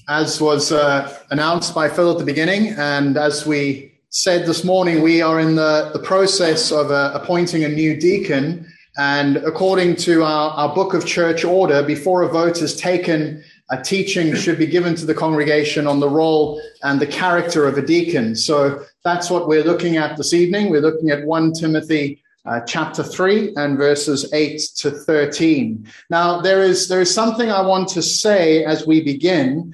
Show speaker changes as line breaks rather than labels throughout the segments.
As was announced by Phil at the beginning, and as we said this morning, we are in the process of appointing a new deacon. And according to our book of church order, before a vote is taken, a teaching should be given to the congregation on the role and the character of a deacon. So that's what we're looking at this evening. We're looking at 1 Timothy chapter 3 and verses 8 to 13. Now, there is something I want to say as we begin.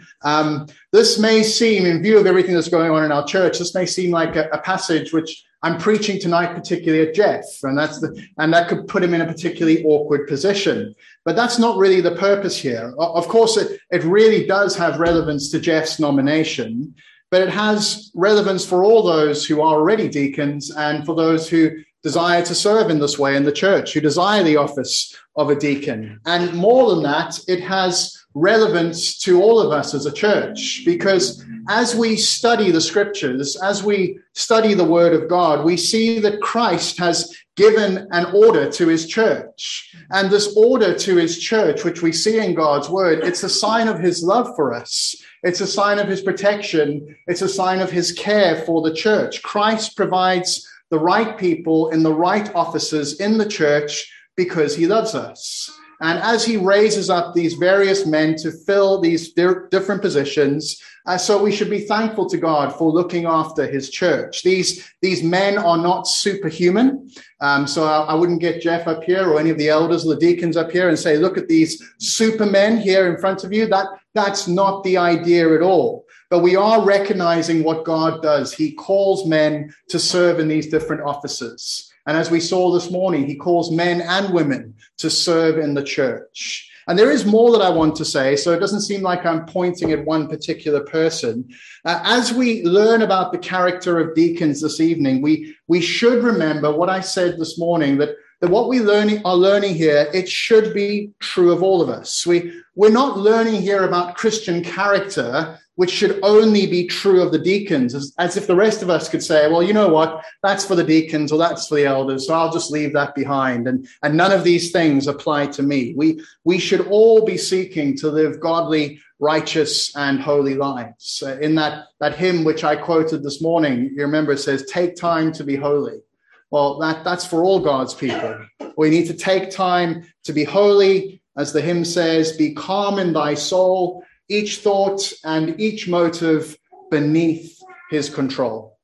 This may seem, in view of everything that's going on in our church, this may seem like a passage which I'm preaching tonight, particularly at Jeff, and that could put him in a particularly awkward position. But that's not really the purpose here. Of course, it really does have relevance to Jeff's nomination, but it has relevance for all those who are already deacons and for those who desire to serve in this way in the church, who desire the office of a deacon. And more than that, it has relevance to all of us as a church, because as we study the scriptures, as we study the word of God, we see that Christ has given an order to his church. And this order to his church, which we see in God's word, it's a sign of his love for us. It's a sign of his protection. It's a sign of his care for the church. Christ provides the right people in the right offices in the church because he loves us. And as he raises up these various men to fill these different positions, so we should be thankful to God for looking after his church. These men are not superhuman. So I wouldn't get Jeff up here or any of the elders or the deacons up here and say, look at these supermen here in front of you. That's not the idea at all. But we are recognizing what God does. He calls men to serve in these different offices. And as we saw this morning, he calls men and women to serve in the church. And there is more that I want to say, so it doesn't seem like I'm pointing at one particular person. As we learn about the character of deacons this evening, we should remember what I said this morning, that what we are learning here, it should be true of all of us. We're not learning here about Christian character, which should only be true of the deacons, as if the rest of us could say, well, you know what, that's for the deacons or that's for the elders, so I'll just leave that behind. And none of these things apply to me. We should all be seeking to live godly, righteous, and holy lives. In that hymn which I quoted this morning, you remember it says, take time to be holy. Well, that's for all God's people. We need to take time to be holy. As the hymn says, be calm in thy soul, each thought and each motive beneath his control.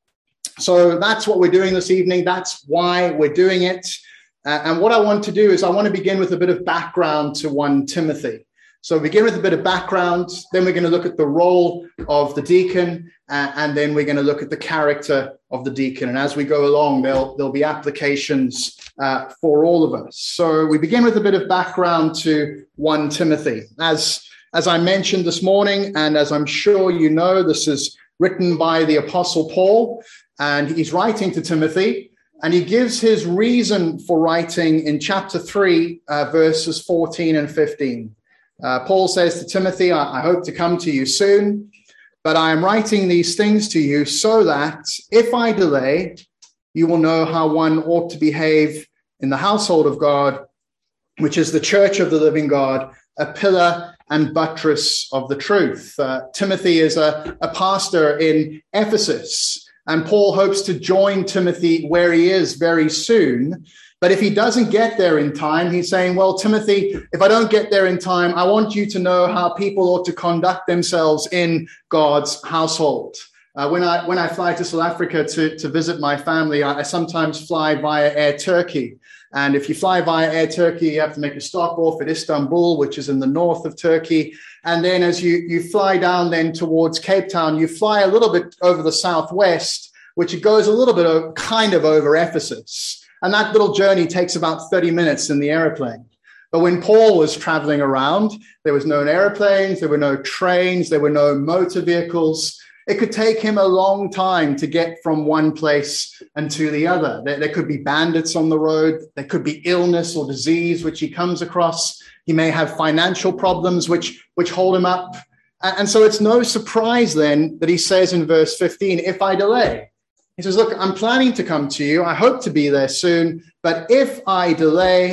So that's what we're doing this evening. That's why we're doing it. And what I want to do is I want to begin with a bit of background to 1 Timothy. So begin with a bit of background, then we're going to look at the role of the deacon, and then we're going to look at the character of the deacon. And as we go along, there'll be applications for all of us. So we begin with a bit of background to 1 Timothy. As I mentioned this morning, and as I'm sure you know, this is written by the Apostle Paul, and he's writing to Timothy, and he gives his reason for writing in chapter 3, verses 14 and 15. Paul says to Timothy, I hope to come to you soon, but I am writing these things to you so that if I delay, you will know how one ought to behave in the household of God, which is the church of the living God, a pillar and buttress of the truth. Timothy is a pastor in Ephesus, and Paul hopes to join Timothy where he is very soon. But if he doesn't get there in time, he's saying, well, Timothy, if I don't get there in time, I want you to know how people ought to conduct themselves in God's household. When I fly to South Africa to visit my family, I sometimes fly via Air Turkey. And if you fly via Air Turkey, you have to make a stop off at Istanbul, which is in the north of Turkey. And then as you fly down then towards Cape Town, you fly a little bit over the southwest, which goes a little bit kind of over Ephesus. And that little journey takes about 30 minutes in the airplane. But when Paul was traveling around, there was no airplanes, there were no trains, there were no motor vehicles. It could take him a long time to get from one place and to the other. There could be bandits on the road. There could be illness or disease, which he comes across. He may have financial problems, which hold him up. And so it's no surprise then that he says in verse 15, if I delay. He says, look, I'm planning to come to you. I hope to be there soon. But if I delay,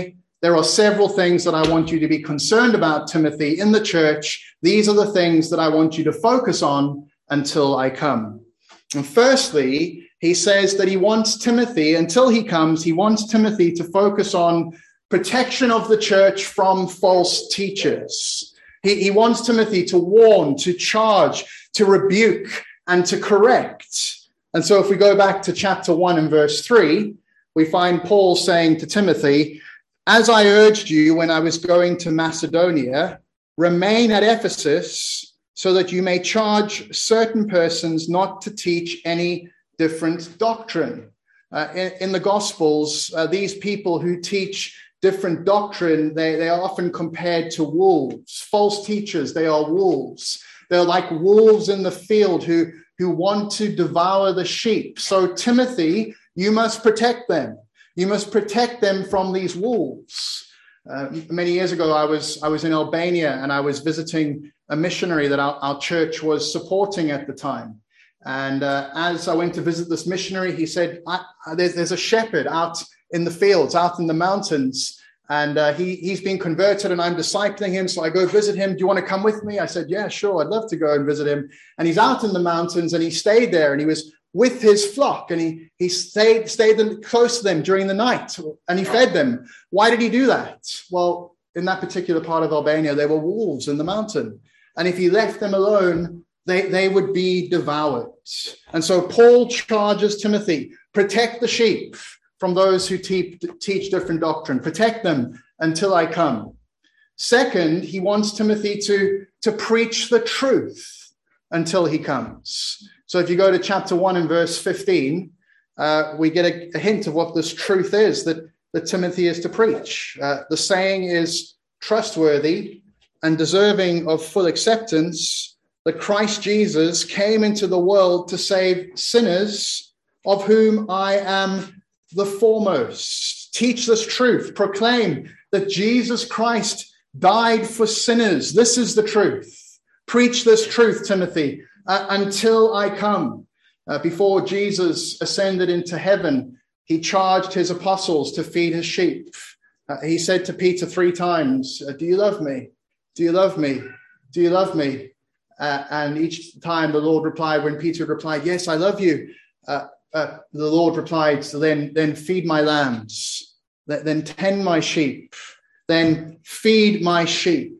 there are several things that I want you to be concerned about, Timothy, in the church. These are the things that I want you to focus on until I come. And firstly, he says that he wants Timothy, until he comes, he wants Timothy to focus on protection of the church from false teachers. He wants Timothy to warn, to charge, to rebuke, and to correct. And so if we go back to chapter 1 and verse 3, we find Paul saying to Timothy, as I urged you when I was going to Macedonia, remain at Ephesus so that you may charge certain persons not to teach any different doctrine. In the Gospels, these people who teach different doctrine, they are often compared to wolves. False teachers, they are wolves. They're like wolves in the field who want to devour the sheep. So Timothy, you must protect them. You must protect them from these wolves. Many years ago, I was in Albania, and I was visiting a missionary that our church was supporting at the time. And as I went to visit this missionary, he said, there's a shepherd out in the fields, out in the mountains, and he's been converted and I'm discipling him. So I go visit him. Do you want to come with me? I said, yeah, sure. I'd love to go and visit him. And he's out in the mountains, and he stayed there, and he was with his flock, and he stayed close to them during the night, and he fed them. Why did he do that? Well, in that particular part of Albania, there were wolves in the mountain. And if he left them alone, they would be devoured. And so Paul charges Timothy, protect the sheep from those who teach different doctrine. Protect them until I come. Second, he wants Timothy to preach the truth until he comes. So if you go to chapter 1 and verse 15, we get a hint of what this truth is that Timothy is to preach. The saying is trustworthy and deserving of full acceptance, that Christ Jesus came into the world to save sinners, of whom I am the foremost. Teach this truth. Proclaim that Jesus Christ died for sinners. This is the truth. Preach this truth, Timothy, until I come. Before Jesus ascended into heaven, he charged his apostles to feed his sheep. He said to Peter 3 times, do you love me? Do you love me? Do you love me? And each time the Lord replied, when Peter replied, yes, I love you, the Lord replied, so then feed my lambs, then tend my sheep, then feed my sheep.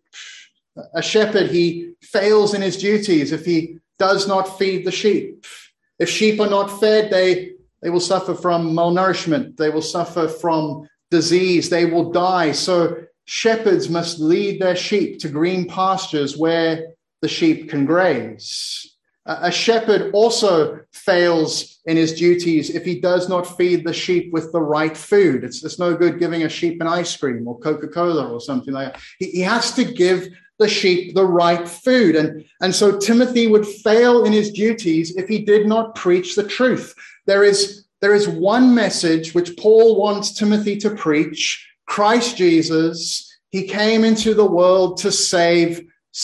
A shepherd, he fails in his duties if he does not feed the sheep. If sheep are not fed, they will suffer from malnourishment. They will suffer from disease. They will die. So shepherds must lead their sheep to green pastures where the sheep can graze. A shepherd also fails in his duties if he does not feed the sheep with the right food. It's no good giving a sheep an ice cream or Coca-Cola or something like that. He has to give the sheep the right food. And so Timothy would fail in his duties if he did not preach the truth. There is one message which Paul wants Timothy to preach. Christ Jesus, he came into the world to save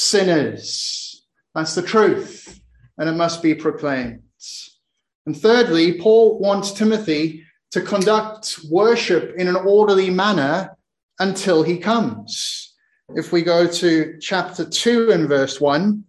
sinners. That's the truth, and it must be proclaimed. And thirdly, Paul wants Timothy to conduct worship in an orderly manner until he comes. If we go to chapter 2 and verse 1,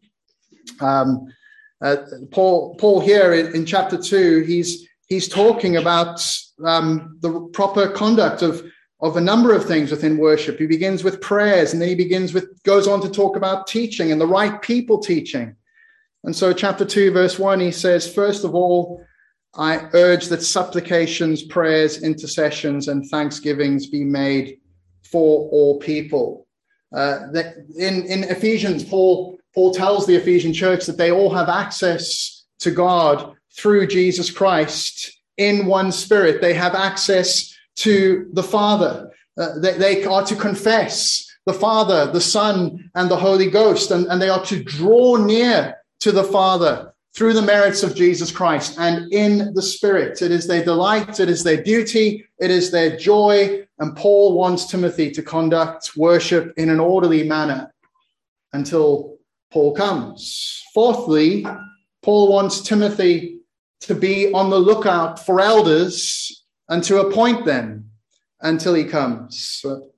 Paul here in chapter 2, he's talking about the proper conduct of a number of things within worship. He begins with prayers, and then he goes on to talk about teaching and the right people teaching. And so chapter 2, verse 1, he says, first of all, I urge that supplications, prayers, intercessions, and thanksgivings be made for all people. In Ephesians, Paul tells the Ephesian church that they all have access to God through Jesus Christ in one spirit. They have access to the Father. They are to confess the Father, the Son, and the Holy Ghost, and they are to draw near to the Father through the merits of Jesus Christ and in the Spirit. It is their delight, it is their duty, it is their joy, and Paul wants Timothy to conduct worship in an orderly manner until Paul comes. Fourthly, Paul wants Timothy to be on the lookout for elders and to appoint them until he comes.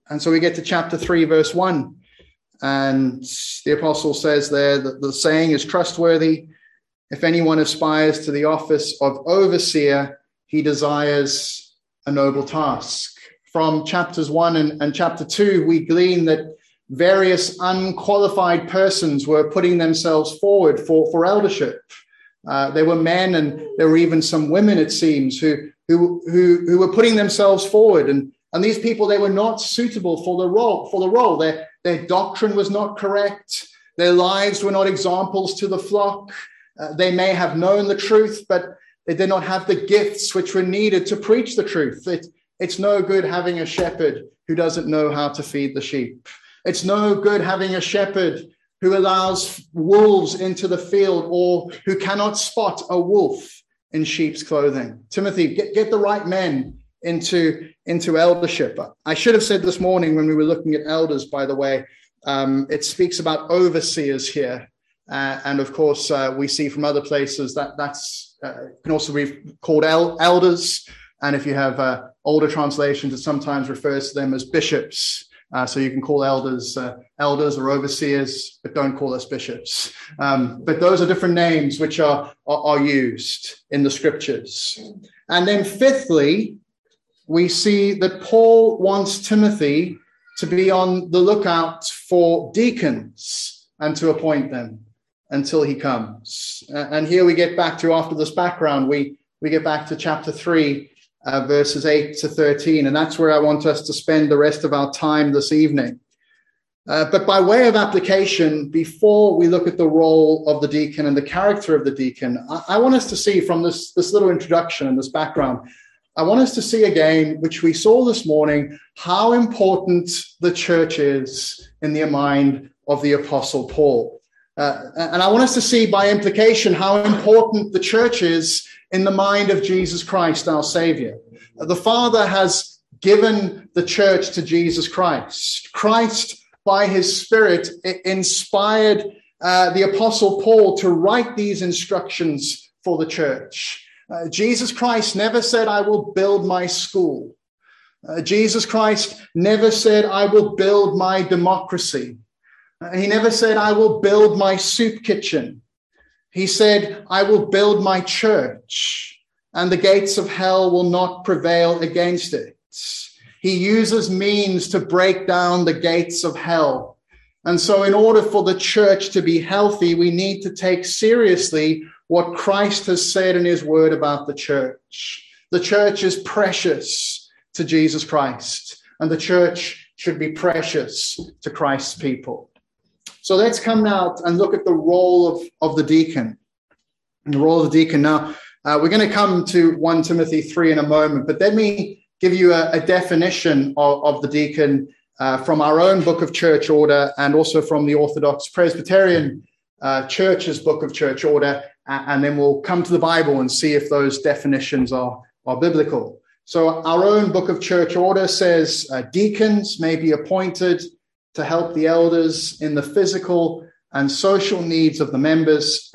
And so we get to chapter 3, verse 1. And the apostle says there that the saying is trustworthy. If anyone aspires to the office of overseer, he desires a noble task. From chapters 1 and chapter 2, we glean that various unqualified persons were putting themselves forward for eldership. There were men and there were even some women, it seems, who were putting themselves forward. And these people, they were not suitable for the role. Their doctrine was not correct. Their lives were not examples to the flock. They may have known the truth, but they did not have the gifts which were needed to preach the truth. It's no good having a shepherd who doesn't know how to feed the sheep. It's no good having a shepherd who allows wolves into the field or who cannot spot a wolf in sheep's clothing. Timothy, get the right men into eldership. I should have said this morning when we were looking at elders, by the way, it speaks about overseers here. And of course, we see from other places that's can also be called elders. And if you have older translations, it sometimes refers to them as bishops. So you can call elders or overseers, but don't call us bishops. But those are different names which are used in the scriptures. And then fifthly, we see that Paul wants Timothy to be on the lookout for deacons and to appoint them until he comes. And here we get back to, after this background, we get back to chapter 3, verses 8 to 13. And that's where I want us to spend the rest of our time this evening. But by way of application, before we look at the role of the deacon and the character of the deacon, I want us to see from this little introduction and this background, I want us to see again, which we saw this morning, how important the church is in the mind of the Apostle Paul. And I want us to see by implication how important the church is in the mind of Jesus Christ, our Savior. The Father has given the church to Jesus Christ. Christ, by his Spirit, inspired the Apostle Paul to write these instructions for the church. Jesus Christ never said, I will build my school. Jesus Christ never said, I will build my democracy. He never said, I will build my soup kitchen. He said, I will build my church, and the gates of hell will not prevail against it. He uses means to break down the gates of hell. And so in order for the church to be healthy, we need to take seriously what Christ has said in his word about the church. The church is precious to Jesus Christ, and the church should be precious to Christ's people. So let's come now and look at the role of the deacon. And the role of the deacon. Now, we're going to come to 1 Timothy 3 in a moment, but let me give you a definition of the deacon from our own book of church order and also from the Orthodox Presbyterian Church's book of church order. And then we'll come to the Bible and see if those definitions are biblical. So our own book of church order says deacons may be appointed to help the elders in the physical and social needs of the members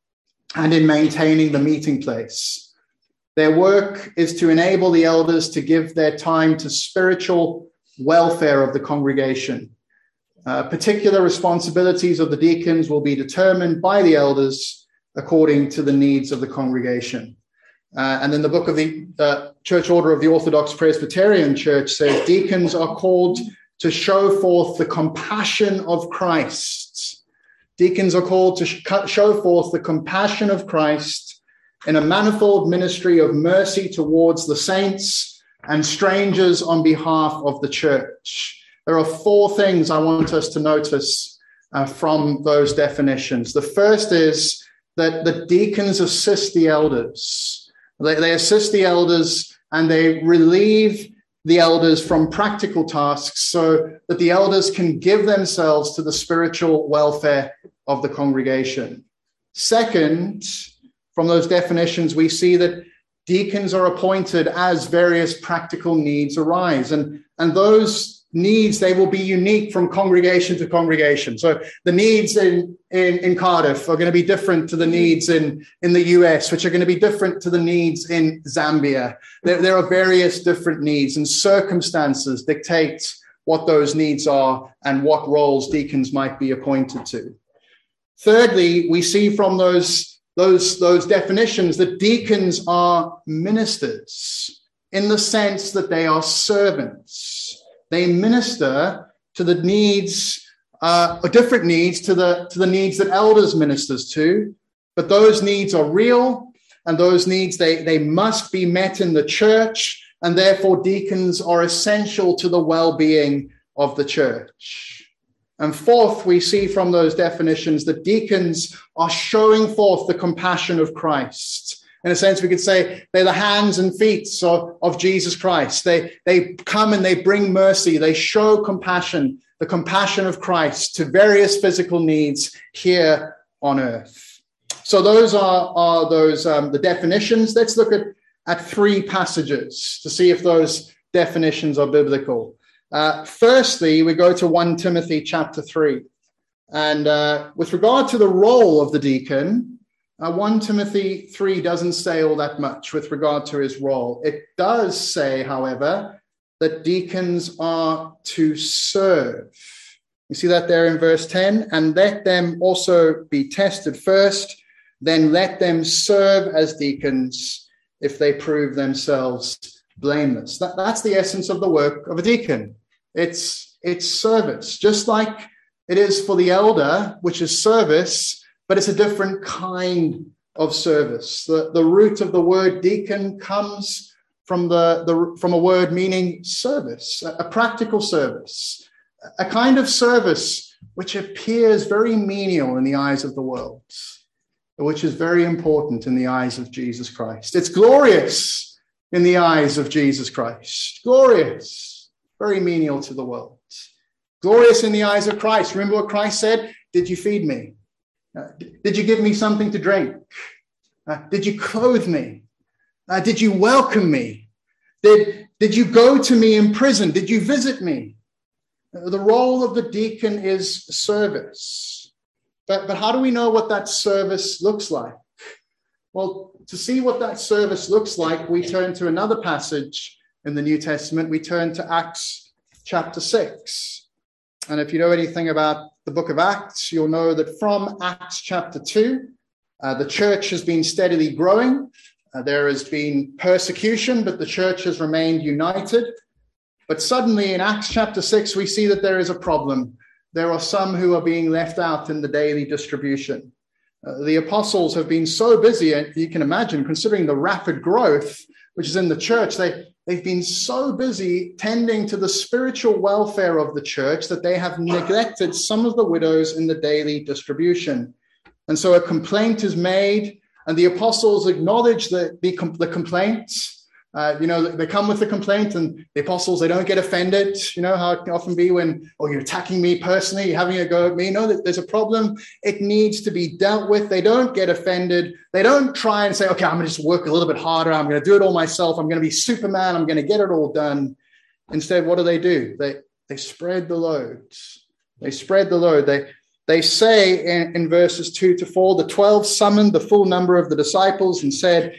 and in maintaining the meeting place. Their work is to enable the elders to give their time to spiritual welfare of the congregation. Particular responsibilities of the deacons will be determined by the elders according to the needs of the congregation. And then the book of the Church Order of the Orthodox Presbyterian Church says deacons are called to show forth the compassion of Christ. Deacons are called to show forth the compassion of Christ in a manifold ministry of mercy towards the saints and strangers on behalf of the church. There are 4 things I want us to notice from those definitions. The first is that the deacons assist the elders. They assist the elders and they relieve the elders from practical tasks so that the elders can give themselves to the spiritual welfare of the congregation. Second, from those definitions, we see that deacons are appointed as various practical needs arise. And those needs, they will be unique from congregation to congregation. So the needs in Cardiff are going to be different to the needs in the US, which are going to be different to the needs in Zambia. There are various different needs, and circumstances dictate what those needs are and what roles deacons might be appointed to. Thirdly, we see from those definitions that deacons are ministers in the sense that they are servants. They minister to the needs, or different needs to the needs that elders ministers to, but those needs are real, and those needs, they must be met in the church, and therefore deacons are essential to the well-being of the church. And fourth, we see from those definitions that deacons are showing forth the compassion of Christ. In a sense, we could say they're the hands and feet of Jesus Christ. They come and they bring mercy. They show compassion, the compassion of Christ to various physical needs here on earth. So those are the definitions. Let's look at three passages to see if those definitions are biblical. Firstly, we go to 1 Timothy chapter 3. And with regard to the role of the deacon, 1 Timothy 3 doesn't say all that much with regard to his role. It does say, however, that deacons are to serve. You see that there in verse 10? And let them also be tested first, then let them serve as deacons if they prove themselves blameless. That's the essence of the work of a deacon. It's service, just like it is for the elder, which is service, but it's a different kind of service. The root of the word deacon comes from from a word meaning service, a practical service, a kind of service which appears very menial in the eyes of the world, which is very important in the eyes of Jesus Christ. It's glorious in the eyes of Jesus Christ. Glorious, very menial to the world. Glorious in the eyes of Christ. Remember what Christ said? Did you feed me? Did you give me something to drink? Did you clothe me? Did you welcome me? Did you go to me in prison? Did you visit me? The role of the deacon is service. But how do we know what that service looks like? Well, to see what that service looks like, we turn to another passage in the New Testament. We turn to Acts chapter 6. And if you know anything about the book of Acts, you'll know that from Acts chapter 2, the church has been steadily growing. There has been persecution, but the church has remained united. But suddenly in Acts chapter 6, we see that there is a problem. There are some who are being left out in the daily distribution. The apostles have been so busy, and you can imagine, considering the rapid growth which is in the church, they've been so busy tending to the spiritual welfare of the church that they have neglected some of the widows in the daily distribution. And so a complaint is made, and the apostles acknowledge the complaint. They come with the complaint, and the apostles, they don't get offended. You know how it can often be when, you're attacking me personally, you're having a go at me. No, there's a problem. It needs to be dealt with. They don't get offended. They don't try and say, okay, I'm going to just work a little bit harder. I'm going to do it all myself. I'm going to be Superman. I'm going to get it all done. Instead, what do? They spread the load. They spread the load. They say in verses 2-4, the 12 summoned the full number of the disciples and said,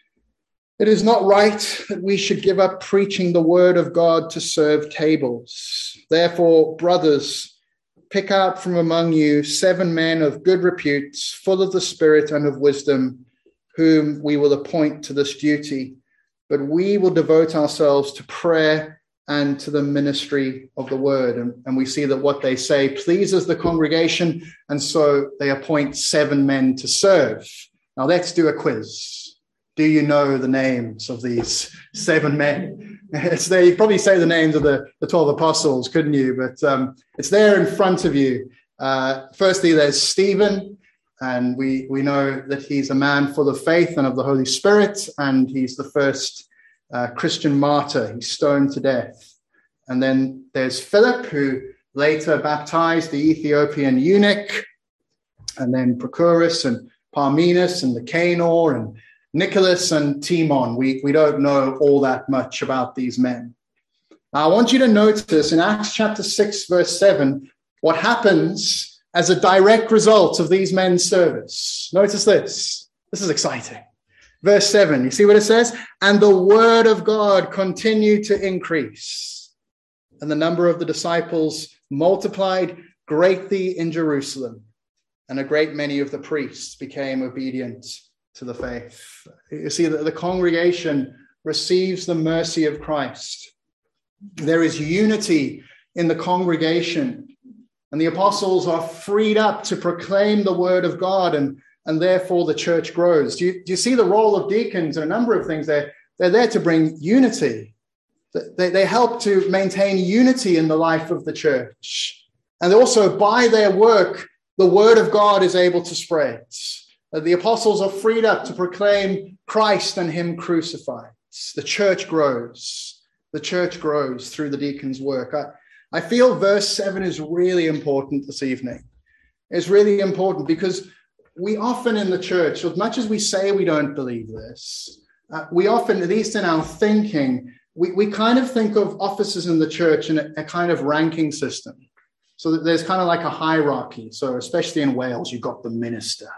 "It is not right that we should give up preaching the word of God to serve tables. Therefore, brothers, pick out from among you 7 men of good repute, full of the Spirit and of wisdom, whom we will appoint to this duty. But we will devote ourselves to prayer and to the ministry of the word." And we see that what they say pleases the congregation, and so they appoint 7 men to serve. Now let's do a quiz. Do you know the names of these 7 men? It's there. You could probably say the names of the 12 apostles, couldn't you? But it's there in front of you. Firstly, there's Stephen, and we know that he's a man full of faith and of the Holy Spirit, and he's the first Christian martyr. He's stoned to death. And then there's Philip, who later baptized the Ethiopian eunuch, and then Prochorus and Parmenas and Nicanor and Nicholas and Timon. We don't know all that much about these men. Now, I want you to notice in Acts chapter 6, verse 7, what happens as a direct result of these men's service. Notice this. This is exciting. Verse 7, you see what it says? And the word of God continued to increase. And the number of the disciples multiplied greatly in Jerusalem, and a great many of the priests became obedient to the faith. You see that the congregation receives the mercy of Christ. There is unity in the congregation, and the apostles are freed up to proclaim the word of God, and therefore the church grows. Do you see the role of deacons and a number of things? They're there to bring unity. They help to maintain unity in the life of the church. And also by their work, the word of God is able to spread. The apostles are freed up to proclaim Christ and him crucified. The church grows. The church grows through the deacons' work. I feel verse 7 is really important this evening. It's really important because we often in the church, as much as we say we don't believe this, we often, at least in our thinking, we kind of think of offices in the church in a kind of ranking system. So that there's kind of like a hierarchy. So especially in Wales, you've got the minister.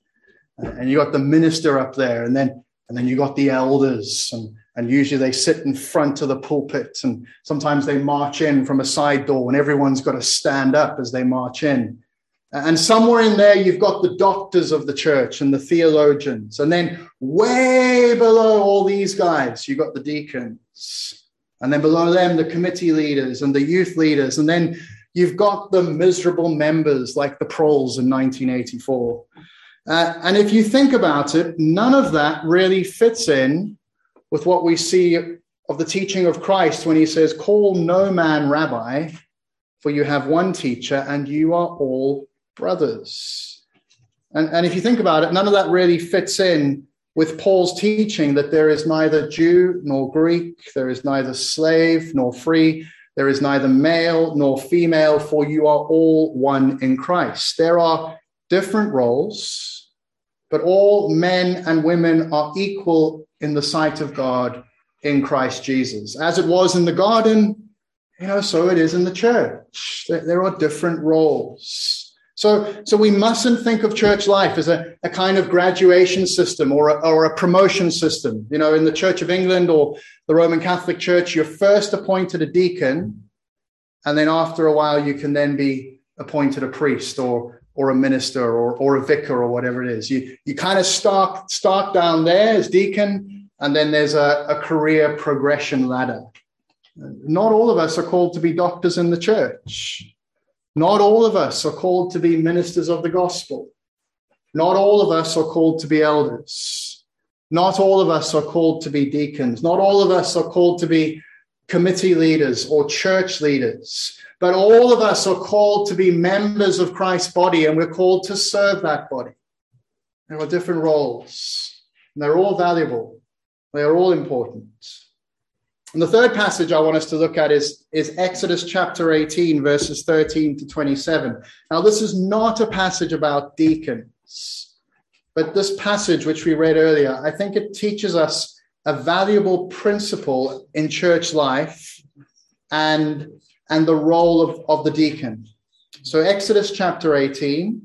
And you got the minister up there, and then you got the elders, and usually they sit in front of the pulpit, and sometimes they march in from a side door, and everyone's got to stand up as they march in. And somewhere in there, you've got the doctors of the church and the theologians, and then way below all these guys, you've got the deacons, and then below them, the committee leaders and the youth leaders, and then you've got the miserable members like the proles in 1984. And if you think about it, none of that really fits in with what we see of the teaching of Christ when he says, call no man rabbi, for you have one teacher and you are all brothers. And if you think about it, none of that really fits in with Paul's teaching that there is neither Jew nor Greek, there is neither slave nor free, there is neither male nor female, for you are all one in Christ. There are different roles, but all men and women are equal in the sight of God in Christ Jesus. As it was in the garden, so it is in the church. There are different roles. So we mustn't think of church life as a kind of graduation system or a promotion system. In the Church of England or the Roman Catholic Church, you're first appointed a deacon, and then after a while you can then be appointed a priest or a minister or a vicar or whatever it is. You kind of start down there as deacon, and then there's a career progression ladder. Not all of us are called to be doctors in the church. Not all of us are called to be ministers of the gospel. Not all of us are called to be elders. Not all of us are called to be deacons. Not all of us are called to be committee leaders or church leaders. But all of us are called to be members of Christ's body, and we're called to serve that body. There are different roles, and they're all valuable. They are all important. And the third passage I want us to look at is Exodus chapter 18, verses 13 to 27. Now, this is not a passage about deacons, but this passage, which we read earlier, I think it teaches us a valuable principle in church life and the role of the deacon. So Exodus chapter 18,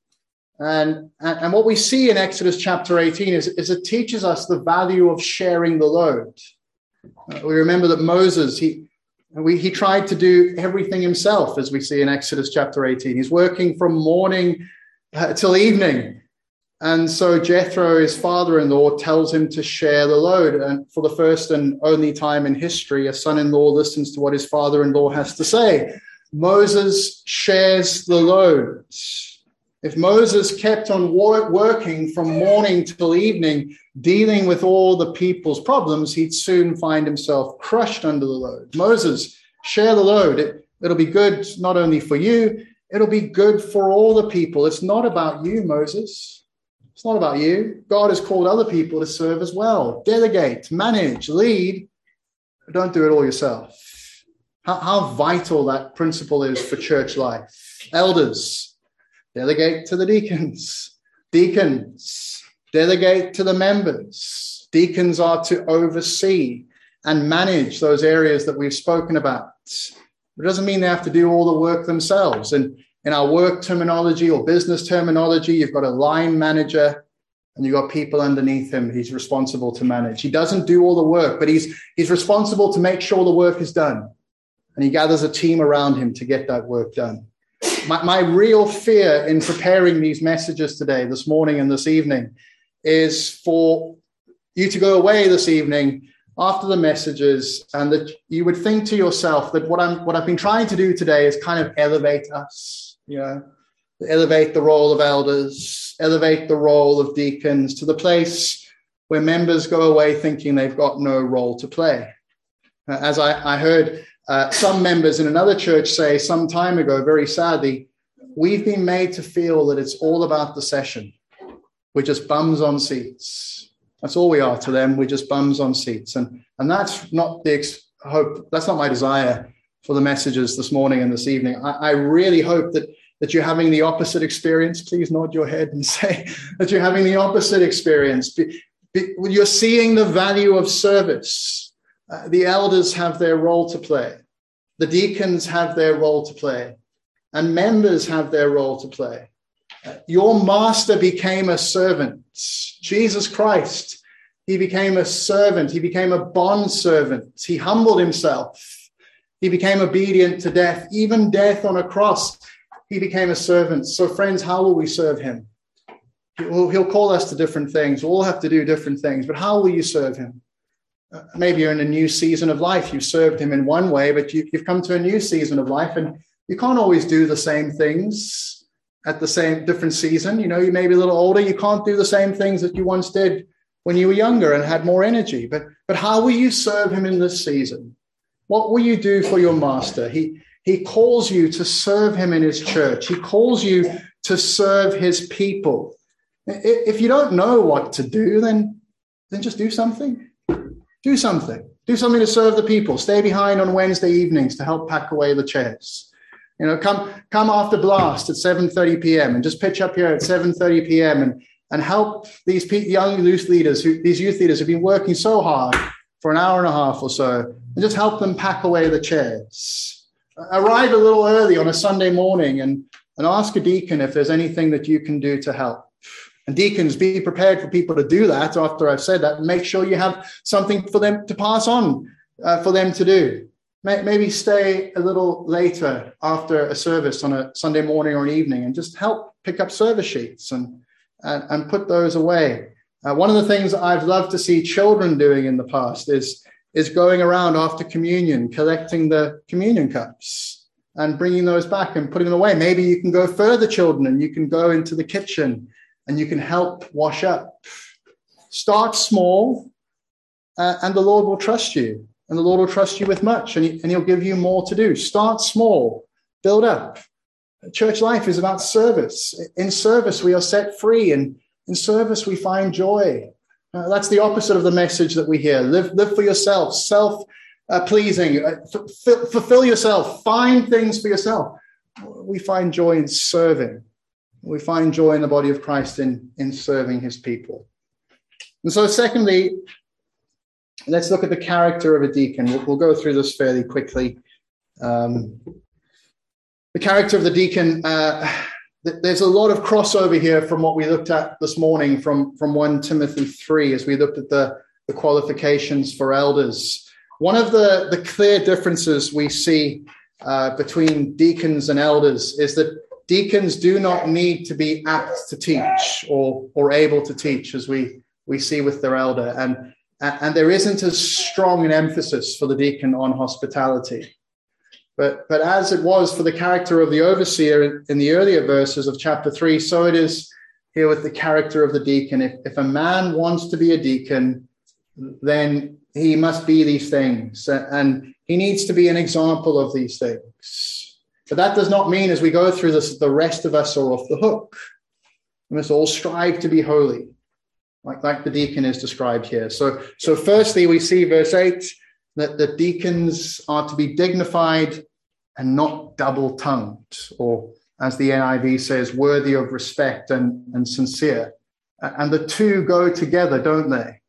and what we see in Exodus chapter 18 is it teaches us the value of sharing the load. We remember that Moses, he tried to do everything himself, as we see in Exodus chapter 18. He's working from morning till evening. And so Jethro, his father-in-law, tells him to share the load. And for the first and only time in history, a son-in-law listens to what his father-in-law has to say. Moses shares the load. If Moses kept on working from morning till evening, dealing with all the people's problems, he'd soon find himself crushed under the load. Moses, share the load. It'll be good not only for you, it'll be good for all the people. It's not about you, Moses. It's not about you. God has called other people to serve as well. Delegate, manage, lead, but don't do it all yourself. How vital that principle is for church life. Elders, delegate to the deacons. Deacons, delegate to the members. Deacons are to oversee and manage those areas that we've spoken about. It doesn't mean they have to do all the work themselves. And in our work terminology or business terminology, you've got a line manager and you've got people underneath him he's responsible to manage. He doesn't do all the work, but he's responsible to make sure the work is done. and he gathers a team around him to get that work done. My real fear in preparing these messages today, this morning and this evening, is for you to go away this evening after the messages, and that you would think to yourself that what I've been trying to do today is kind of elevate us, elevate the role of elders, elevate the role of deacons to the place where members go away thinking they've got no role to play. As I heard some members in another church say some time ago, very sadly, we've been made to feel that it's all about the session. We're just bums on seats. That's all we are to them. We're just bums on seats. And that's not that's not my desire for the messages this morning and this evening. I really hope that you're having the opposite experience. Please nod your head and say that you're having the opposite experience. You're seeing the value of service. The elders have their role to play. The deacons have their role to play. And members have their role to play. Your master became a servant. Jesus Christ, he became a servant. He became a bond servant. He humbled himself. He became obedient to death, even death on a cross. He became a servant. So friends, how will we serve him? He'll call us to different things. We'll all have to do different things. But how will you serve him? Maybe you're in a new season of life. You've served him in one way, but you've come to a new season of life, and you can't always do the same things at the same different season. You may be a little older. You can't do the same things that you once did when you were younger and had more energy. But how will you serve him in this season? What will you do for your master? He calls you to serve him in his church. He calls you to serve his people. If you don't know what to do, then just do something. Do something. Do something to serve the people. Stay behind on Wednesday evenings to help pack away the chairs. Come after blast at 7:30 p.m. and just pitch up here at 7:30 p.m. and help these young youth leaders who've been working so hard for an hour and a half or so, and just help them pack away the chairs. Arrive a little early on a Sunday morning and ask a deacon if there's anything that you can do to help. And deacons, be prepared for people to do that after I've said that, and make sure you have something for them to pass on, for them to do. Maybe stay a little later after a service on a Sunday morning or an evening and just help pick up service sheets and put those away. One of the things I've loved to see children doing in the past is going around after communion, collecting the communion cups and bringing those back and putting them away. Maybe you can go further, children, and you can go into the kitchen and you can help wash up. Start small, and the Lord will trust you. And the Lord will trust you with much, and he'll give you more to do. Start small, build up. Church life is about service. In service, we are set free, and in service, we find joy. That's the opposite of the message that we hear. Live for yourself, self-pleasing, fulfill yourself, find things for yourself. We find joy in serving. We find joy in the body of Christ in serving his people. And so secondly, let's look at the character of a deacon. We'll go through this fairly quickly. The character of the deacon, there's a lot of crossover here from what we looked at this morning from 1 Timothy 3 as we looked at the qualifications for elders. One of the clear differences we see between deacons and elders is that deacons do not need to be apt to teach or able to teach, as we see with their elder. And there isn't as strong an emphasis for the deacon on hospitality. But as it was for the character of the overseer in the earlier verses of chapter 3, so it is here with the character of the deacon. If a man wants to be a deacon, then he must be these things. And he needs to be an example of these things. But that does not mean as we go through this, the rest of us are off the hook. We must all strive to be holy, like the deacon is described here. So firstly, we see verse 8, that the deacons are to be dignified and not double-tongued, or as the NIV says, worthy of respect and sincere. And the two go together, don't they?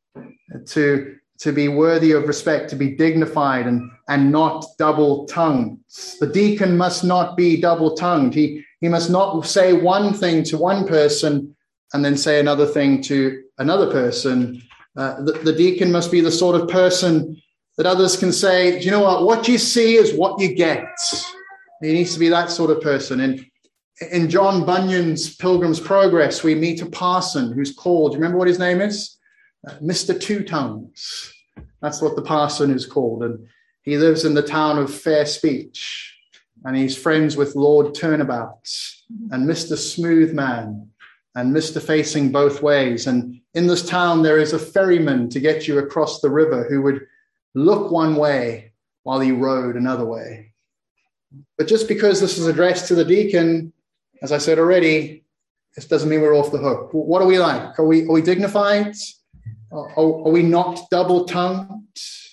To be worthy of respect, to be dignified and not double-tongued. The deacon must not be double-tongued. He must not say one thing to one person and then say another thing to another person. The deacon must be the sort of person that others can say, do you know what you see is what you get. He needs to be that sort of person. And in John Bunyan's Pilgrim's Progress, we meet a parson who's called, do you remember what his name is? Mr. Two Tongues. That's what the parson is called. And he lives in the town of Fair Speech. And he's friends with Lord Turnabout and Mr. Smooth Man and Mr. Facing Both Ways. And in this town, there is a ferryman to get you across the river who would look one way while he rowed another way. But just because this is addressed to the deacon, as I said already, this doesn't mean we're off the hook. What are we like? Are we dignified? Are we not double-tongued?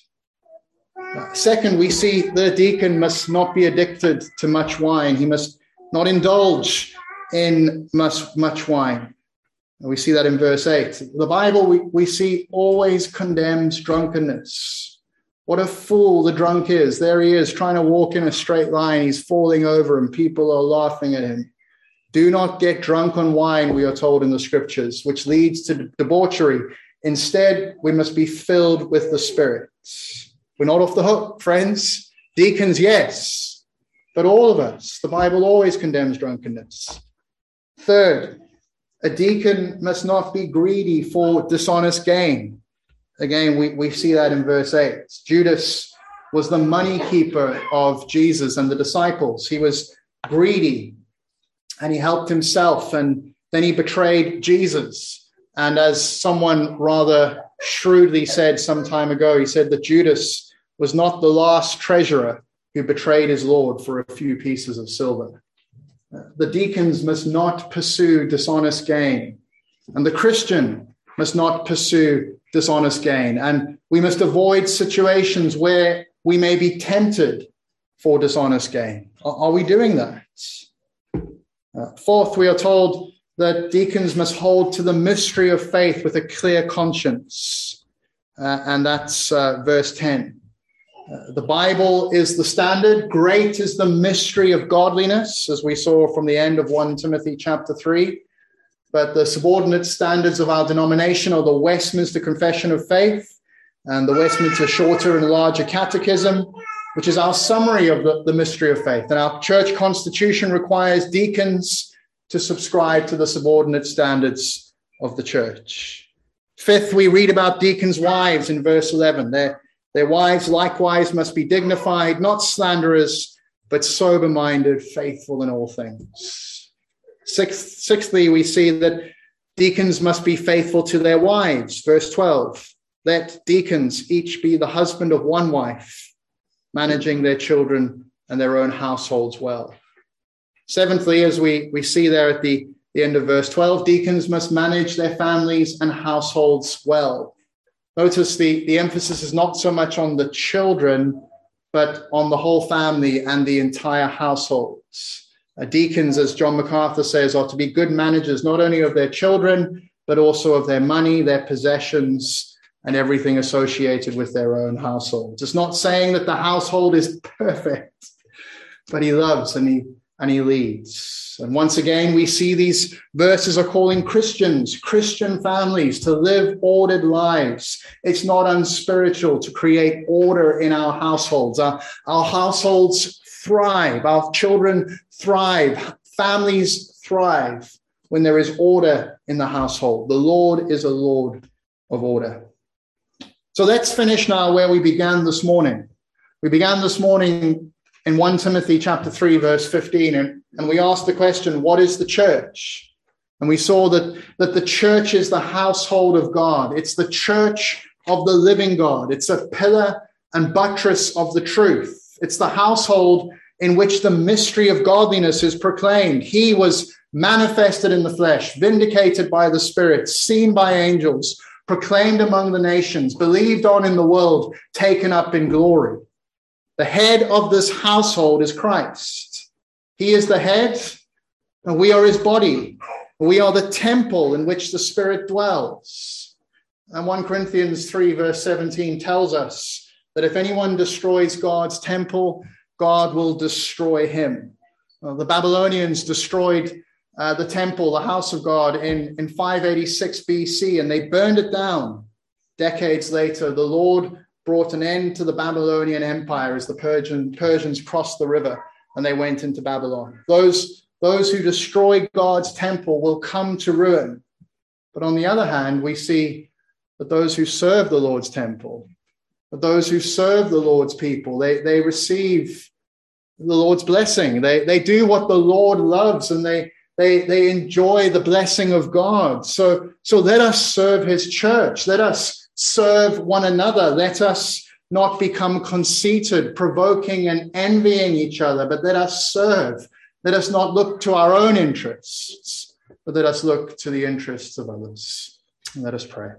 Second, we see the deacon must not be addicted to much wine. He must not indulge in much wine. We see that in verse 8. The Bible, we see, always condemns drunkenness. What a fool the drunk is. There he is, trying to walk in a straight line. He's falling over and people are laughing at him. Do not get drunk on wine, we are told in the scriptures, which leads to debauchery. Instead, we must be filled with the Spirit. We're not off the hook, friends. Deacons, yes. But all of us, the Bible always condemns drunkenness. Third, a deacon must not be greedy for dishonest gain. Again, we see that in verse 8. Judas was the money keeper of Jesus and the disciples. He was greedy and he helped himself, and then he betrayed Jesus. And as someone rather shrewdly said some time ago, he said that Judas was not the last treasurer who betrayed his Lord for a few pieces of silver. The deacons must not pursue dishonest gain, and the Christian must not pursue dishonest gain. And we must avoid situations where we may be tempted for dishonest gain. Are we doing that? Fourth, we are told that deacons must hold to the mystery of faith with a clear conscience. And that's verse 10. The Bible is the standard. Great is the mystery of godliness, as we saw from the end of 1 Timothy chapter 3. But the subordinate standards of our denomination are the Westminster Confession of Faith and the Westminster Shorter and Larger Catechism, which is our summary of the mystery of faith. And our church constitution requires deacons to subscribe to the subordinate standards of the church. Fifth, we read about deacons' wives in verse 11. Their wives likewise must be dignified, not slanderers, but sober-minded, faithful in all things. Sixthly, we see that deacons must be faithful to their wives. Verse 12, let deacons each be the husband of one wife, managing their children and their own households well. Seventhly, as we see there at the end of verse 12, deacons must manage their families and households well. Notice the emphasis is not so much on the children, but on the whole family and the entire households. Deacons, as John MacArthur says, are to be good managers, not only of their children, but also of their money, their possessions, and everything associated with their own households. It's not saying that the household is perfect, but he loves and he leads. And once again, we see these verses are calling Christians, Christian families, to live ordered lives. It's not unspiritual to create order in our households. Our households thrive. Our children thrive. Families thrive when there is order in the household. The Lord is a Lord of order. So let's finish now where we began this morning. We began this morning in 1 Timothy chapter 3, verse 15, and we asked the question, what is the church? And we saw that the church is the household of God. It's the church of the living God. It's a pillar and buttress of the truth. It's the household in which the mystery of godliness is proclaimed. He was manifested in the flesh, vindicated by the Spirit, seen by angels, proclaimed among the nations, believed on in the world, taken up in glory. The head of this household is Christ. He is the head, and we are his body. We are the temple in which the Spirit dwells. And 1 Corinthians 3, verse 17 tells us that if anyone destroys God's temple, God will destroy him. The Babylonians destroyed the temple, the house of God, in 586 BC, and they burned it down. Decades later, the Lord brought an end to the Babylonian Empire as the Persians crossed the river and they went into Babylon. Those who destroy God's temple will come to ruin. But on the other hand, we see that those who serve the Lord's temple, that those who serve the Lord's people, they receive the Lord's blessing. They do what the Lord loves, and they enjoy the blessing of God. So let us serve his church. Let us serve one another. Let us not become conceited, provoking and envying each other, but let us serve. Let us not look to our own interests, but let us look to the interests of others. And let us pray.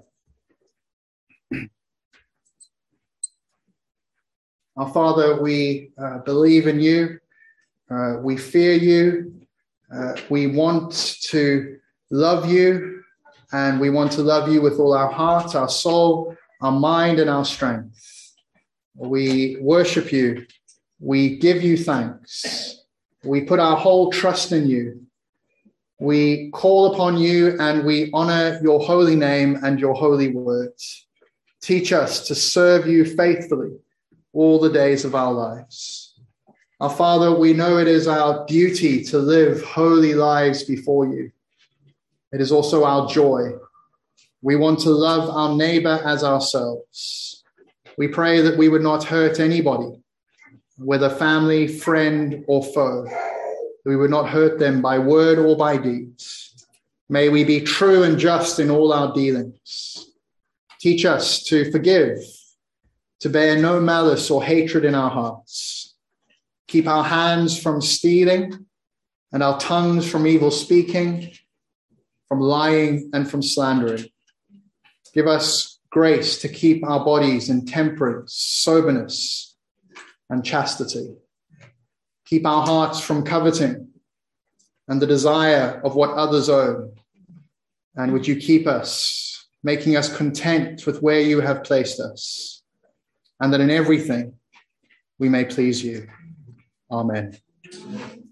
Our Father, we believe in you. We fear you. We want to love you, and we want to love you with all our heart, our soul, our mind, and our strength. We worship you. We give you thanks. We put our whole trust in you. We call upon you and we honor your holy name and your holy words. Teach us to serve you faithfully all the days of our lives. Our Father, we know it is our duty to live holy lives before you. It is also our joy. We want to love our neighbor as ourselves. We pray that we would not hurt anybody, whether family, friend, or foe. We would not hurt them by word or by deeds. May we be true and just in all our dealings. Teach us to forgive, to bear no malice or hatred in our hearts. Keep our hands from stealing and our tongues from evil speaking, from lying and from slandering. Give us grace to keep our bodies in temperance, soberness, and chastity. Keep our hearts from coveting and the desire of what others own. And would you keep us, making us content with where you have placed us, and that in everything we may please you. Amen.